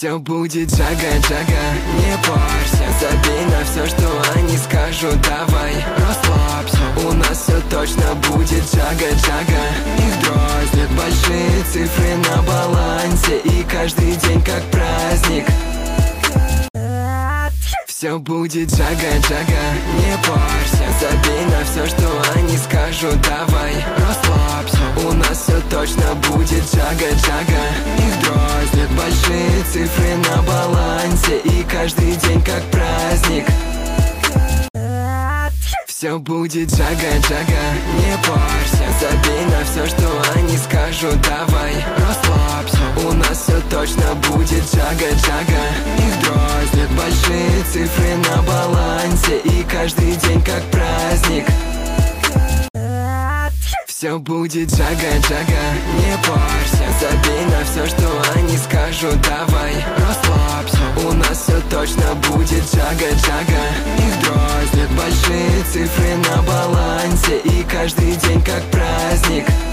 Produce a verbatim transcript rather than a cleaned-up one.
Все будет джага-джага, не парься. Забей на все, что они скажут, давай расслабься. У нас все точно будет джага-джага. Их дразнят большие цифры на балансе, и каждый день как праздник. Все будет джага-джага, не парься. Забей на все, что они скажут, давай расслабься. У нас все точно будет джага-джага. Их дразнят большие цифры на балансе, и каждый день как праздник. Все будет джага-джага, не парься. Забей на все, что они скажут, давай расслабься. У нас все точно будет джага-джага. Их дразнят большие цифры на балансе, и каждый день как праздник. Все будет джага-джага, не парься. Забей на все, что они скажут, давай расслабься. У нас все точно будет джага-джага. Их дразнят большие цифры на балансе, и каждый день как праздник.